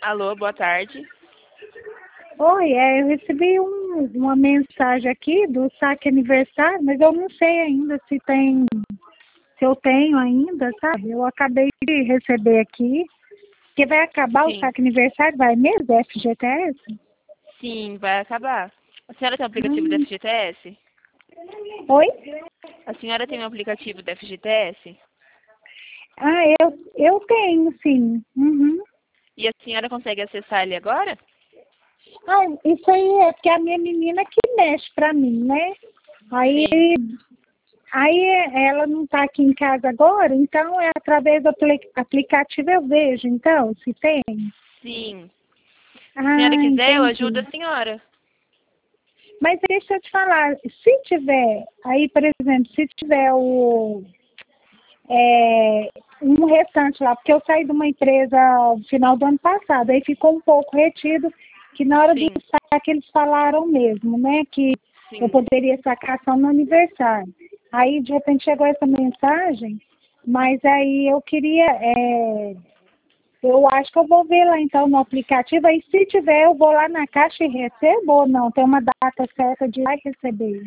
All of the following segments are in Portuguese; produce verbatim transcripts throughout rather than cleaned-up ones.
Alô, boa tarde. Oi, é, eu recebi um, uma mensagem aqui do saque aniversário, mas eu não sei ainda se tem, se eu tenho ainda, sabe? Eu acabei de receber aqui, que vai acabar o Sim. saque aniversário, vai mesmo, do F G T S? Sim, vai acabar. A senhora tem um aplicativo do Hum. F G T S? Oi? A senhora tem um aplicativo do F G T S? Ah, eu, eu tenho, sim. Uhum. E a senhora consegue acessar ele agora? Ah, isso aí é porque a minha menina que mexe pra mim, né? Aí, Sim. aí ela não está aqui em casa agora, então é através do apli- aplicativo eu vejo, então, se tem. Sim. Se a senhora Ah, quiser, eu ajudo entendi. a senhora. Mas deixa eu te falar, se tiver, aí, por exemplo, se tiver o, é, um restante lá, porque eu saí de uma empresa no final do ano passado, aí ficou um pouco retido, que na hora do Sim, saque eles falaram mesmo, né, que eu sim. poderia sacar só no aniversário. Aí, de repente, chegou essa mensagem, mas aí eu queria, é, eu acho que eu vou ver lá então no aplicativo, aí se tiver eu vou lá na caixa e recebo ou não, tem uma data certa de ir lá e receber.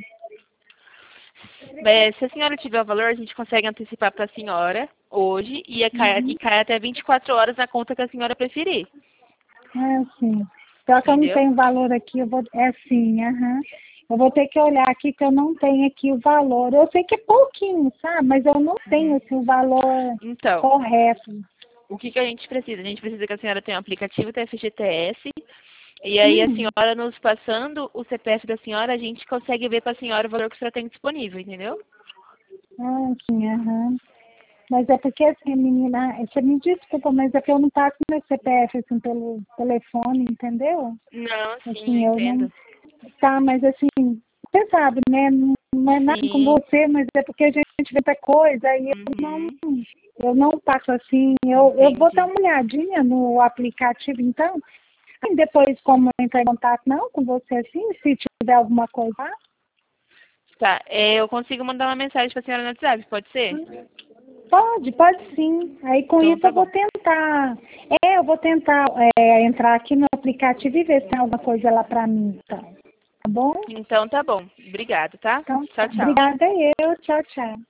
É, se a senhora tiver o valor, a gente consegue antecipar para a senhora hoje e, é cai, e Uhum. cai até vinte e quatro horas na conta que a senhora preferir. É sim. Só que eu não Entendeu? tenho valor aqui, eu vou. É sim, aham. Eu vou ter que olhar aqui que eu não tenho aqui o valor. Eu sei que é pouquinho, sabe? Mas eu não tenho Uhum. assim, o valor Então, correto. o que, que a gente precisa? A gente precisa que a senhora tenha um aplicativo da F G T S e aí a Hum. senhora nos passando o C P F da senhora, a gente consegue ver para a senhora o valor que a senhora tem disponível, entendeu? Ah, sim, aham. Mas é porque assim, menina, você me desculpa, mas é que eu não passo meu C P F assim pelo telefone, entendeu? Não, sim, eu Assim, eu não. entendo. Tá, mas assim, você sabe, né? Não, não é nada com Sim. você, mas é porque a gente vê muita coisa e eu não, Uhum. eu não passo assim, eu, eu vou dar Entendi. uma olhadinha no aplicativo, então, e depois como entrar em contato não com você assim, se tiver alguma coisa. lá. Tá, é, eu consigo mandar uma mensagem para a senhora no WhatsApp, pode ser? Pode, pode sim. Aí com Então isso tá eu vou bom. tentar, é, eu vou tentar é, entrar aqui no aplicativo e ver se tem alguma coisa lá pra mim, então. Tá bom? Então tá bom. Obrigado, tá? Então, tá. Tchau, tchau. Obrigada eu. Tchau, tchau.